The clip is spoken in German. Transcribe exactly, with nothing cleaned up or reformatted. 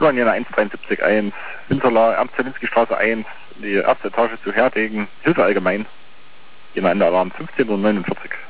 Zimmer Jena eins drei sieben eins, Winterla, Ernst-Zelinski-Straße eins, die erste Etage zu Herdegen, Hilfe allgemein. Jena Ende Alarm fünfzehn Uhr neunundvierzig.